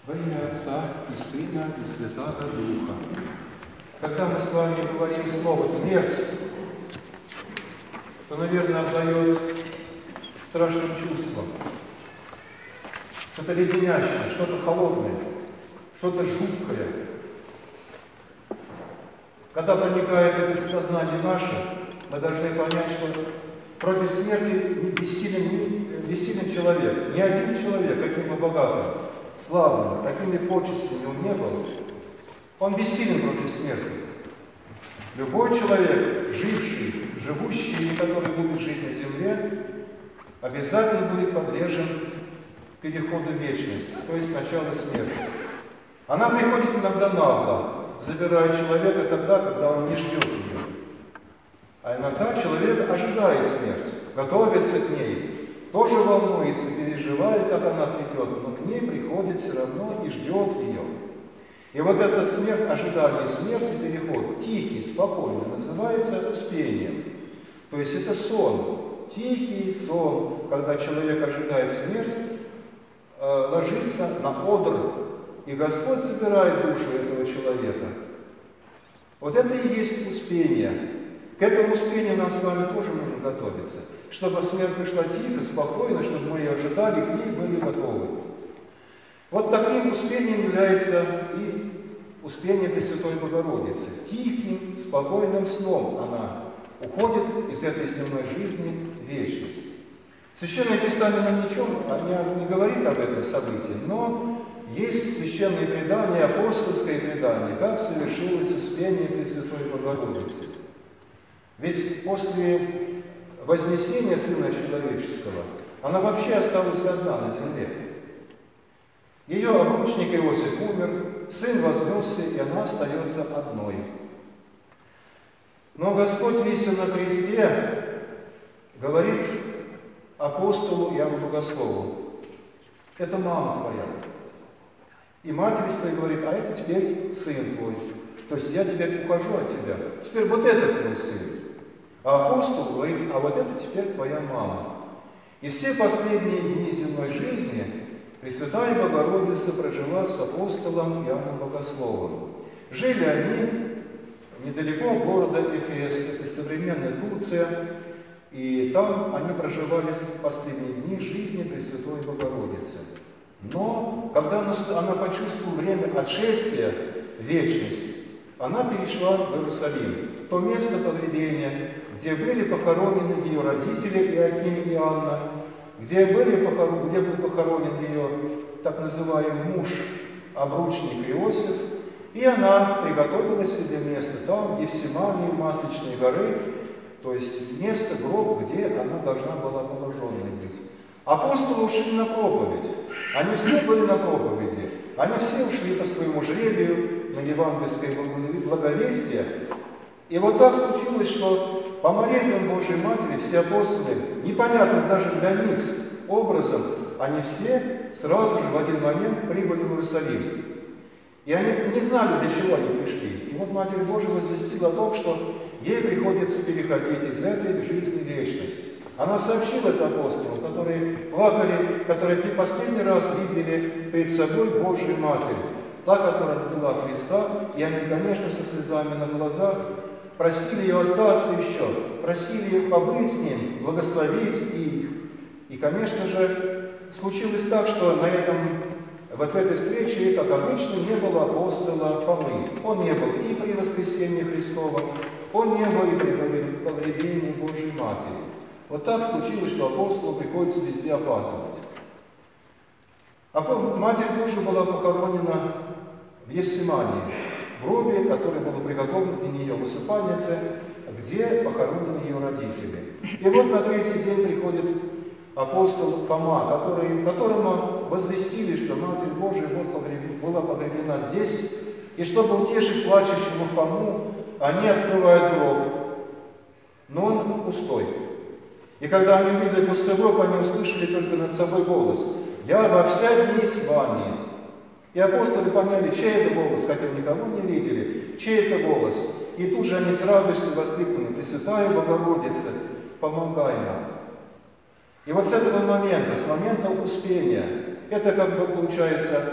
Во имя Отца и Сына и Святого Духа. Когда мы с вами говорим слово «смерть», то, наверное, обдает страшным чувством. Что-то леденящее, что-то холодное, что-то жуткое. Когда проникает это в сознание наше, мы должны понять, что против смерти бессилен человек. Ни один человек, каким бы богатым, славным, какими почестями он не был, он бессилен против смерти. Любой человек, живущий или который будет жить на земле, обязательно будет подвержен переходу в вечность, то есть сначала смерти. Она приходит иногда нагло, забирая человека тогда, когда он не ждет ее. А иногда человек ожидает смерть, готовится к ней, тоже волнуется, переживает, как она придет, но к ней приходит все равно и ждет ее. И вот эта смерть, ожидание смерти, переход, тихий, спокойный, называется успением. То есть это сон, тихий сон, когда человек ожидает смерть, ложится на одр, и Господь забирает душу этого человека. Вот это и есть успение. К этому успению нам с вами тоже нужно готовиться, чтобы смерть пришла тихо, спокойно, чтобы мы ее ожидали, к ней были готовы. Вот таким успением является и успение Пресвятой Богородицы. Тихим, спокойным сном она уходит из этой земной жизни в вечность. Священное Писание нам ничего не говорит об этом событии, но есть священные предания, апостольское предание, как совершилось успение Пресвятой Богородицы. Ведь после вознесения Сына Человеческого она вообще осталась одна на земле. Ее обручник Иосиф умер, сын вознесся, и она остается одной. Но Господь, вися на кресте, говорит апостолу Иоанну Богослову: это мама твоя. И матери своей говорит: а это теперь сын твой. То есть я теперь ухожу от тебя. Теперь вот это твой сын. А апостол говорит: а вот это теперь твоя мама. И все последние дни земной жизни Пресвятая Богородица прожила с апостолом Иоанном Богословом. Жили они недалеко от города Эфес, это современная Турция, и там они проживали последние дни жизни Пресвятой Богородицы. Но когда она почувствовала время отшествия в вечность, она перешла в Иерусалим, в то место погребения, где были похоронены ее родители Иоаким и Анна, где был похоронен ее так называемый муж, обручник Иосиф, и она приготовила себе место там, в Гефсимании, Масличной горы, то есть место, гроб, где она должна была положенной быть. Апостолы ушли на проповедь. Они все были на проповеди. Они все ушли по своему жребию на евангельское благовестие. И вот так случилось, что по молитвам Божией Матери все апостолы, непонятным даже для них образом, они все сразу же в один момент прибыли в Иерусалим. И они не знали, для чего они пришли. И вот Матерь Божия возвестила о том, что ей приходится переходить из этой жизни в вечность. Она сообщила это апостолам, которые плакали, которые последний раз видели перед собой Божию Матерь, та, которая родила Христа, и они, конечно, со слезами на глазах просили ее остаться еще, просили их побыть с ним, благословить их. И, конечно же, случилось так, что вот в этой встрече, как обычно, не было апостола Фомы. Он не был и при воскресении Христова, он не был и при погребении Божией Матери. Вот так случилось, что апостолу приходится везде опаздывать. Матерь Божия была похоронена в Гефсимании, в гробе, который был приготовлен для нее в усыпальнице, где похоронены ее родители. И вот на третий день приходит апостол Фома, которому возвестили, что Матерь Божия была погребена здесь, и чтобы утешить плачущего Фому, они открывают гроб, но он пустой. И когда они увидели пустой гроб, они услышали только над собой голос: «Я во все дни с вами». И апостолы поняли, чей это голос, хотя никого не видели, чей это голос. И тут же они с радостью воскликнули: «Пресвятая Богородица, помогай нам». И вот с этого момента, с момента успения, это как бы получается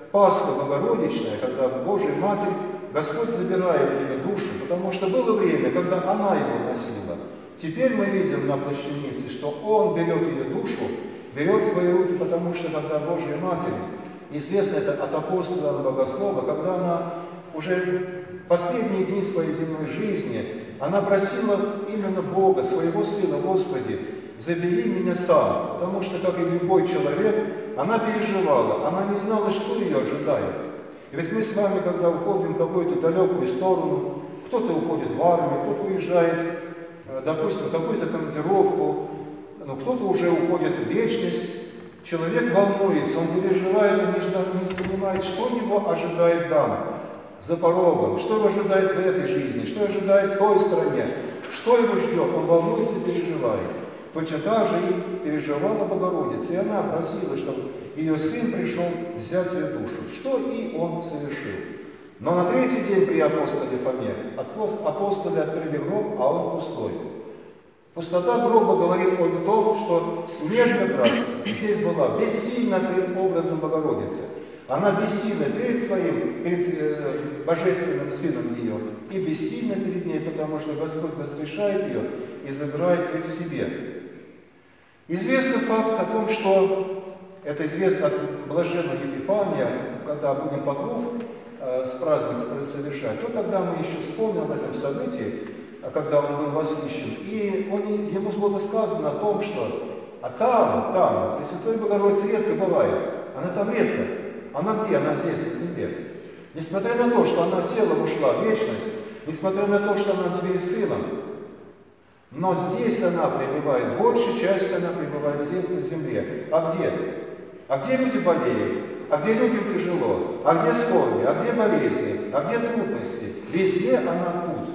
Пасха Богородичная, когда Божия Матерь, Господь забирает ее душу, потому что было время, когда она его носила. Теперь мы видим на плащанице, что Он берет ее душу, берет в свои руки, потому что когда Божья Матерь, известно это от апостола Иоанна Богослова, когда она уже в последние дни своей земной жизни, она просила именно Бога, своего Сына: Господи, забери меня сам, потому что, как и любой человек, она переживала, она не знала, что ее ожидает. И ведь мы с вами, когда уходим в какую-то далекую сторону, кто-то уходит в армию, кто-то уезжает, допустим, в какую-то командировку, но кто-то уже уходит в вечность, человек волнуется, он переживает, он не понимает, что его ожидает там, за порогом, что его ожидает в этой жизни, что его ожидает в той стране, что его ждет, он волнуется и переживает. Точно так же и переживала Богородица, и она просила, чтобы ее сын пришел взять ее душу, что и он совершил. Но на третий день при апостоле Фоме апостолы открыли гроб, а он пустой. Пустота гроба говорит о том, что смерть как раз здесь была бессильна перед образом Богородицы. Она бессильна перед Божественным Сыном ее, и бессильна перед ней, потому что Господь воскрешает ее и забирает ее к себе. Известный факт о том, что это известно от блаженного Епифания, когда будем Покров с праздник совершать, то тогда мы еще вспомним об этом событии, когда он был восхищен. И ему было сказано о том, что там, Пресвятой Богородицы редко бывает, она там редко. Она где? Она здесь, на земле. Несмотря на то, что она телом ушла в вечность, несмотря на то, что она теперь сыном, но здесь она пребывает, большая часть она пребывает здесь, на земле. А где? А где люди болеют? А где людям тяжело? А где скорби? А где болезни? А где трудности? Везде она тут.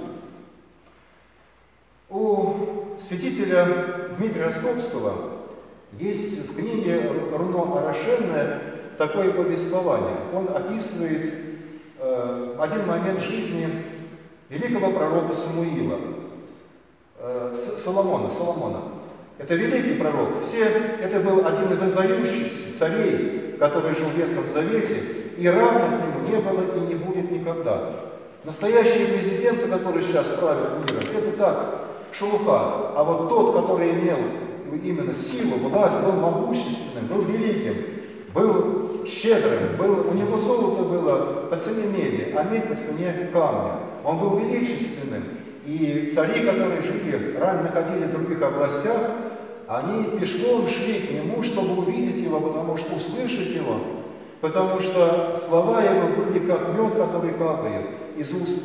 У святителя Дмитрия Ростовского есть в книге Руно Орошенное такое повествование. Он описывает один момент жизни великого пророка Самуила, Соломона. Это великий пророк. Это был один из воздающихся царей, который жил в Ветхом Завете, и равных ему не было и не будет никогда. Настоящие президенты, которые сейчас правят миром, это так, шелуха. А вот тот, который имел именно силу, власть, был могущественным, был великим, был щедрым, у него золото было по цене меди, а медь по цене камня. Он был величественным. И цари, которые жили, ранее находились в других областях, они пешком шли к нему, чтобы увидеть его, потому что услышать его, потому что слова его были как мед, который капает из уст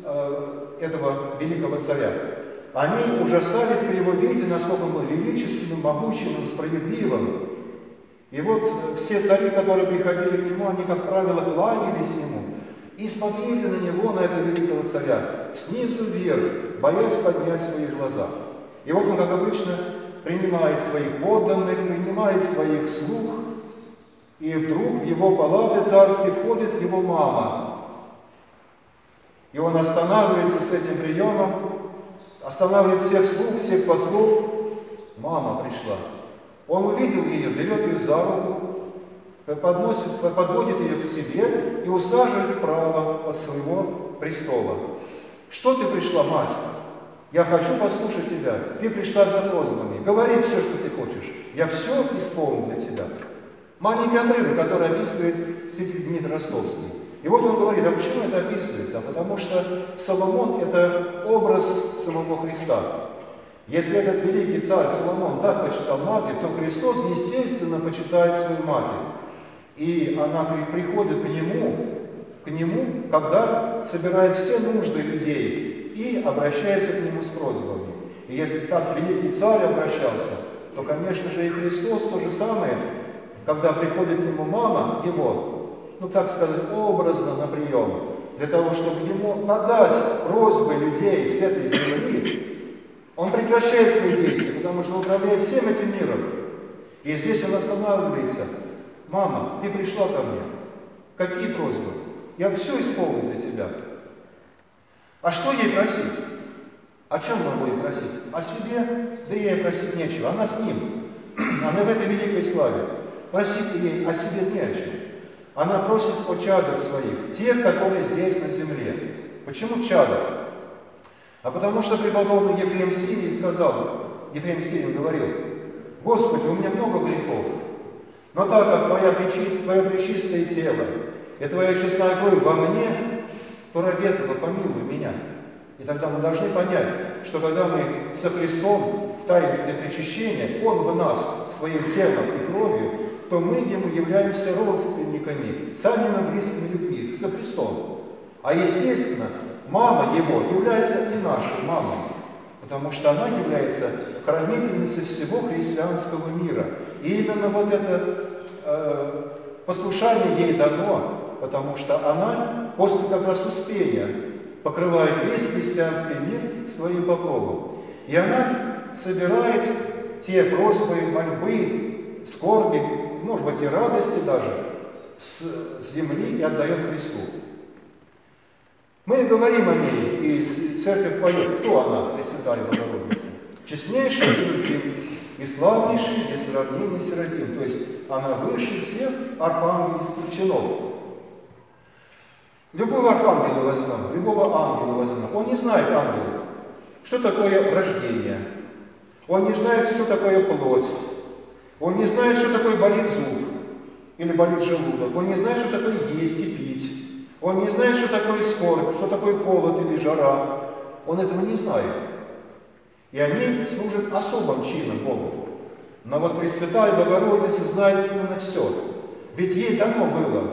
этого великого царя. Они ужасались при его виде, насколько он был величественным, могучим, справедливым. И вот все цари, которые приходили к нему, они, как правило, кланялись ему и смотрели на него, на этого великого царя, снизу вверх, боясь поднять свои глаза. И вот он, как обычно, принимает своих подданных, принимает своих слуг, и вдруг в его палаты царские входит его мама. И он останавливается с этим приемом, останавливает всех слуг, всех послов. Мама пришла. Он увидел ее, берет ее за руку, подводит ее к себе и усаживает справа от своего престола. Что ты пришла, мать? Я хочу послушать тебя. Ты пришла за просьбами. Говори все, что ты хочешь. Я все исполню для тебя. Маленький отрывок, который описывает святитель Дмитрий Ростовский. И вот он говорит, а почему это описывается? Потому что Соломон – это образ самого Христа. Если этот великий царь Соломон так почитал Матерь, то Христос, естественно, почитает свою Матерь. И она приходит к нему, когда собирает все нужды людей и обращается к нему с просьбами. И если так великий царь обращался, то, конечно же, и Христос то же самое, когда приходит к нему мама его, так сказать, образно на прием, для того, чтобы ему подать просьбы людей с этой земли, он прекращает свои действия, потому что он управляет всем этим миром. И здесь он останавливается. Мама, ты пришла ко мне. Какие просьбы? Я все исполню для тебя. А что ей просить? О чем мы будем просить? О себе? Да ей просить нечего. Она с ним. Она в этой великой славе. Просить ей о себе не о чем. Она просит о чадах своих, тех, которые здесь на земле. Почему чада? А потому что преподобный Ефрем Сирий сказал, Ефрем Сирий говорил: Господи, у меня много грехов, но так как Твое пречистое тело и Твоя честная кровь во мне, то ради этого помилуй меня. И тогда мы должны понять, что когда мы со Христом в таинстве причащения, Он в нас своим телом и кровью, то мы Ему являемся родственниками, самыми близкими людьми, со Христом. А естественно, мама Его является и нашей мамой, потому что она является хранительницей всего христианского мира. И именно вот это послушание ей дано, потому что она после как раз успения покрывает весь христианский мир своим покровом. И она собирает те просьбы, мольбы, скорби, может быть и радости даже, с земли и отдает Христу. Мы говорим о ней, и церковь поет, кто она, Пресвятая Богородица? Честнейший Серафим и славнейший без сравнения Серафим. То есть она выше всех архангельских чинов. Любого архангела возьмем, любого ангела возьмем. Он не знает, ангел, что такое рождение. Он не знает, что такое плоть. Он не знает, что такое болит зуб или болит желудок. Он не знает, что такое есть и пить. Он не знает, что такое скорбь, что такое холод или жара. Он этого не знает. И они служат особым чином Богу. Но вот Пресвятая Богородица знает именно все. Ведь ей дано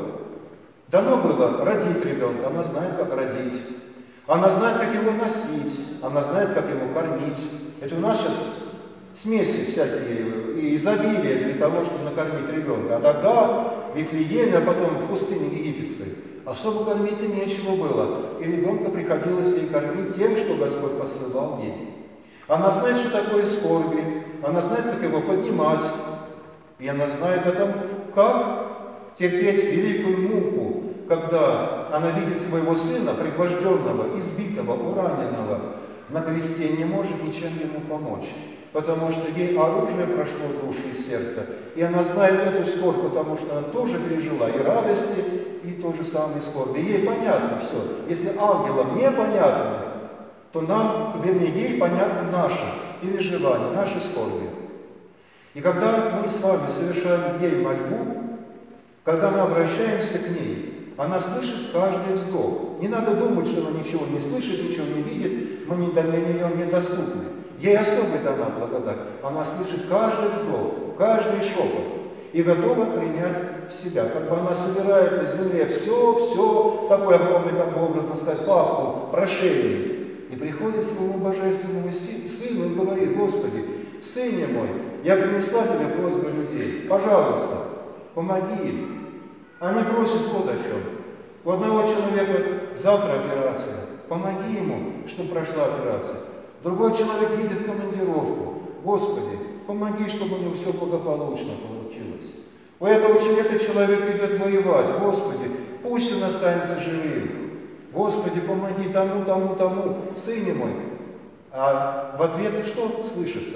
было родить ребенка, она знает, как родить. Она знает, как его носить, она знает, как его кормить. Это у нас сейчас смеси всякие и изобилие для того, чтобы накормить ребенка. А тогда в Вифлееме, а потом в пустыне египетской, особо кормить-то нечего было. И ребенка приходилось ей кормить тем, что Господь посылал ей. Она знает, что такое скорби, она знает, как его поднимать. И она знает о том, как терпеть великую муку, когда она видит своего сына, пригвожденного, избитого, ураненного, на кресте, не может ничем ему помочь. Потому что ей оружие прошло души и сердца. И она знает эту скорбь, потому что она тоже пережила и радости, и то же самое скорби. И ей понятно все. Если ангелам непонятно, то нам, вернее, ей понятно наше переживание, наши скорби. И когда мы с вами совершаем ей мольбу, когда мы обращаемся к ней, она слышит каждый вздох. Не надо думать, что она ничего не слышит, ничего не видит, мы для нее недоступны. Ей особо дана благодать. Она слышит каждый вздох, каждый шепот и готова принять в себя. Как бы она собирает на земле все, такое огромное, как бы образно сказать, папку, прошение. И приходит к своему божественному сыну и говорит: Господи, сыне мой, я принесла тебе просьбу людей, пожалуйста, помоги им. Они просят вот о чем. У одного человека завтра операция, помоги ему, чтобы прошла операция. Другой человек едет в командировку. Господи, помоги, чтобы у него все благополучно получилось. У этого человек идет воевать. Господи, пусть он останется живым. Господи, помоги тому, сыне мой. А в ответ что слышится?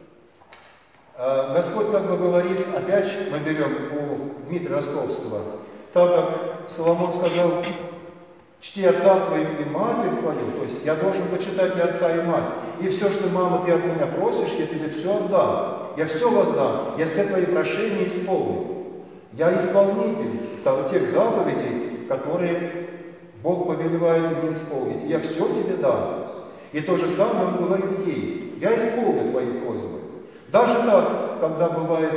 Господь как бы говорит, опять мы берем у Дмитрия Ростовского, так как Соломон сказал: чти отца твою и матерь твою, то есть я должен почитать и отца, и мать. И все, что, мама, ты от меня просишь, я тебе все отдам. Я все воздам. Я все твои прошения исполню. Я исполнитель тех заповедей, которые Бог повелевает мне исполнить. Я все тебе дам. И то же самое он говорит ей: я исполню твои просьбы. Даже так, когда бывает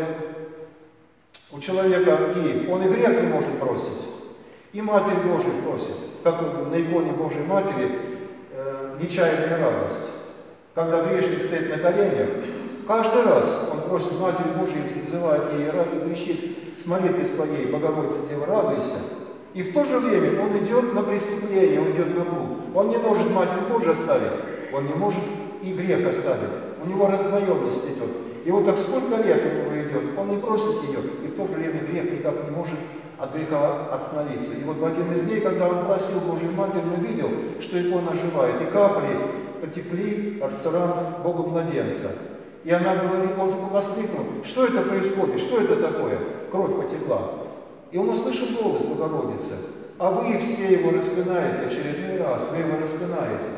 у человека он и грех не может бросить, и Матерь Божия просит, как на иконе Божьей Матери, нечаянная радость. Когда грешник стоит на коленях, каждый раз он просит Матерь Божию, взывает ей и кричит с молитвой своей: Богородица, Дева, радуйся. И в то же время он идет на преступление, он идет на блуд. Он не может Матерь Божию оставить, он не может и грех оставить. У него раздвоенность идет. И вот так сколько лет у него идет, он не просит ее, и в то же время грех никак не может от греха остановиться. И вот в один из дней, когда он просил Божию Матерь, он увидел, что икона оживает, и капли потекли в ресторан Бога Младенца. И она говорит, он воскликнул: что это происходит, что это такое? Кровь потекла. И он услышал голос Богородицы. А вы все его распинаете очередной раз, вы его распинаете.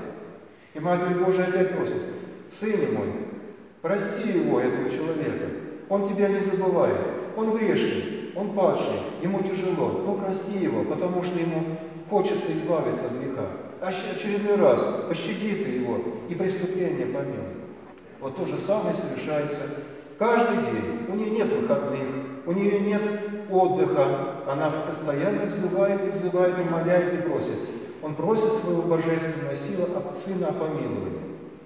И Матерь Божия опять просит: сын мой, прости его, этого человека. Он тебя не забывает. Он грешный, он падший, ему тяжело. Ну прости его, потому что ему хочется избавиться от греха. А очередной раз пощади ты его и преступление помилуй. Вот то же самое совершается каждый день. У нее нет выходных, у нее нет отдыха. Она постоянно взывает и взывает, умоляет и просит. Он просит своего божественного Сына о помиловании.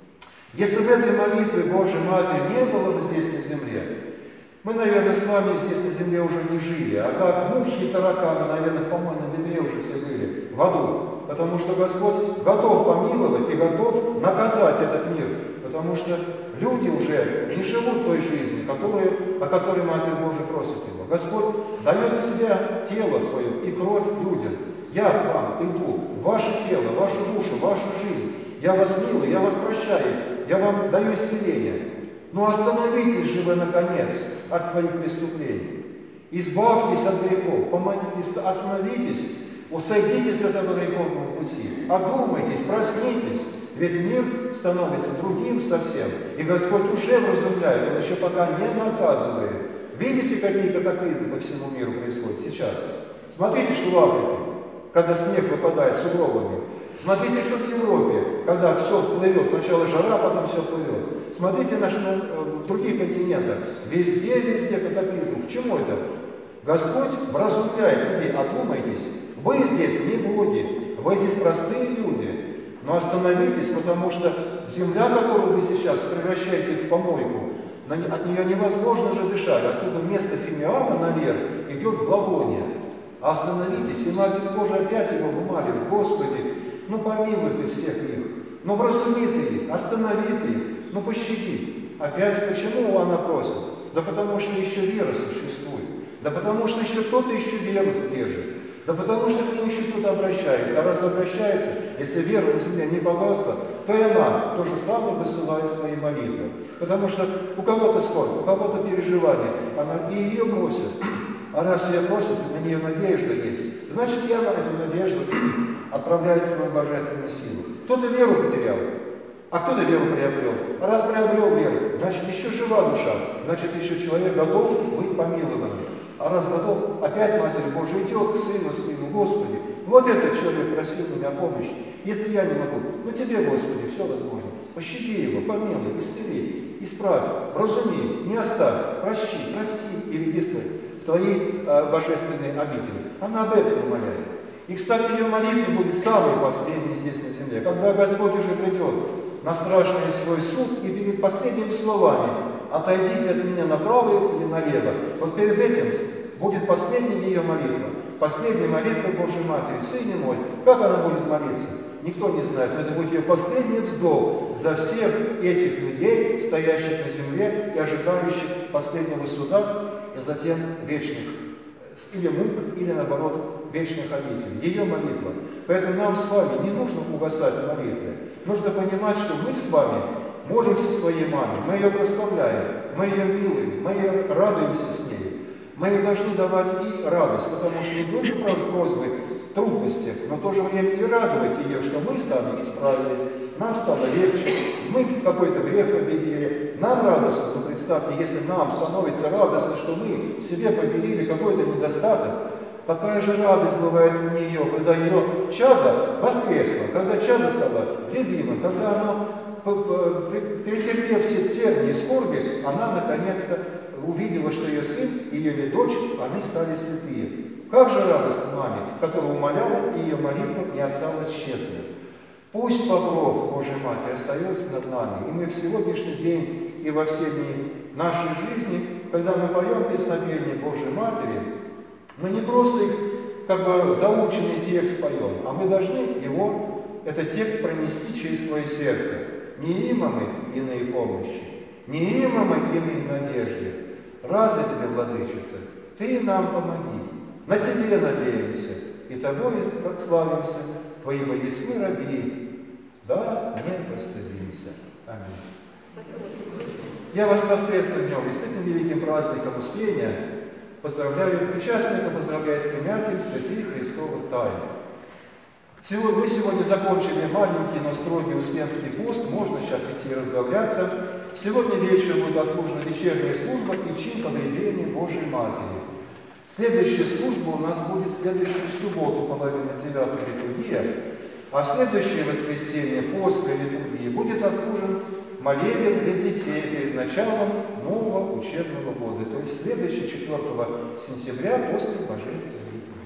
Если в этой молитве Божьей Матери не было бы здесь на земле, мы, наверное, с вами здесь на земле уже не жили, а как мухи и тараканы, наверное, в помойном ведре уже все были, в аду. Потому что Господь готов помиловать и готов наказать этот мир. Потому что люди уже не живут той жизнью, о которой Матерь Божия просит его. Господь дает себя, тело свое и кровь людям. Я к вам приду, в ваше тело, в вашу душу, в вашу жизнь. Я вас милую, я вас прощаю, я вам даю исцеление. Но остановитесь же вы, наконец, от своих преступлений. Избавьтесь от грехов, остановитесь, усойдите с этого греховного пути. Одумайтесь, проснитесь, ведь мир становится другим совсем. И Господь уже вразумляет, Он еще пока не наказывает. Видите, какие катаклизмы по всему миру происходят сейчас? Смотрите, что в Африке, когда снег выпадает сугробами. Смотрите, что в Европе, когда все плывет, сначала жара, потом все плывет. Смотрите в других континентах, везде катаклизмы. К чему это? Господь вразумляет людей: одумайтесь, вы здесь не боги, вы здесь простые люди. Но остановитесь, потому что земля, которую вы сейчас превращаете в помойку, от нее невозможно же дышать. Оттуда вместо фимиама наверх идет зловоние. Остановитесь, и Матерь Божия опять его вымаливает: Господи, ну помилуй ты всех их, ну вразуми ты их, останови ты их, ну пощади. Опять почему она просит? Да потому что еще вера существует, да потому что еще кто-то еще веру держит, да потому что к нему еще кто-то обращается. А раз обращается, если вера на земле не богатство, то и она то же самое высылает свои молитвы. Потому что у кого-то скорбь, у кого-то переживание, она и ее просит. А раз ее просит, на нее надежда есть, значит, и она эту надежду отправляет свою божественную силу. Кто-то веру потерял, а кто-то веру приобрел. А раз приобрел веру, значит, еще жива душа, значит, еще человек готов быть помилованным. А раз готов, опять Матерь Божия идет к Сыну Своему: Господи, вот этот человек просил меня о помощи. Если я не могу, ну Тебе, Господи, все возможно. Пощади его, помилуй, исцели, исправь, вразуми, не оставь, прости и веди в Твоей божественной обители. Она об этом умоляет. И, кстати, ее молитва будет самой последней здесь на земле, когда Господь уже придет на страшный свой суд и перед последними словами: отойдите от меня направо или налево. Вот перед этим будет последняя ее молитва. Последняя молитва Божьей Матери: Сыне мой. Как она будет молиться? Никто не знает, но это будет ее последний вздох за всех этих людей, стоящих на земле и ожидающих последнего суда и затем вечных, или мук, или наоборот, вечных обителей. Ее молитва. Поэтому нам с вами не нужно угасать в молитве. Нужно понимать, что мы с вами молимся своей маме, мы ее прославляем, мы ее милуем, мы ее радуемся с ней. Мы ей должны давать и радость, потому что не только просьбы, трудности, но в то же время и радовать ее, что мы с вами исправились, нам стало легче, мы какой-то грех победили, нам радостно. Но представьте, если нам становится радостно, что мы в себе победили какой-то недостаток, какая же радость бывает у нее, когда ее чадо воскресло, когда чадо стало любимым, когда оно, перетерпев все тернии и скорби, она наконец-то увидела, что ее сын и ее дочь, они стали святые. Как же радостно маме, которая умоляла, и ее молитва не осталась тщетной. Пусть покров Божьей Матери остается над нами, и мы в сегодняшний день и во все дни нашей жизни, когда мы поем песнопение Божьей Матери, мы не просто как бы заученный текст поем, а мы должны его, этот текст, пронести через свое сердце. Не има мы иной помощи, не има мы иной надежды. Разве тебе, Владычица, Ты нам помоги. На Тебе надеемся, и Тобой славимся, Твои благосны раби, да не постыдимся. Аминь. Я вас с воскресным днем и с этим великим праздником Успения Поздравляю причастника, поздравляю с принятием святых Христовых тайн. Мы сегодня закончили маленький, но строгий Успенский пост, можно сейчас идти разбавляться. Сегодня вечером будет отслужена вечерняя служба и чин погребения Божией Матери. Следующая служба у нас будет в следующую субботу, половина 9 литургия, а в следующее воскресенье после литургии будет отслужен молебен для детей перед началом нового учебного года, то есть следующий 4 сентября после Божественной литургии.